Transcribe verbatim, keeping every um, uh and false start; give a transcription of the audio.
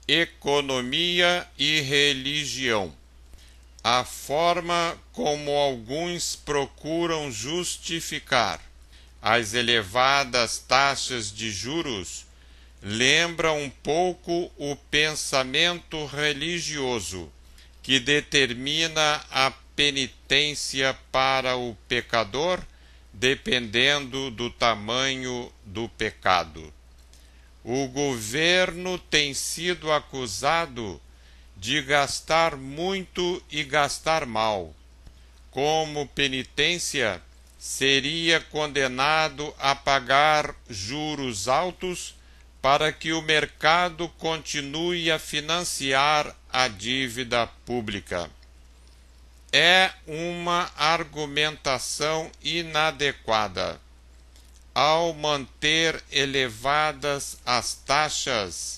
Economia e religião. A forma como alguns procuram justificar as elevadas taxas de juros lembra um pouco o pensamento religioso que determina a penitência para o pecador dependendo do tamanho do pecado. O governo tem sido acusado de gastar muito e gastar mal. Como penitência, seria condenado a pagar juros altos para que o mercado continue a financiar a dívida pública. É uma argumentação inadequada. Ao manter elevadas as taxas,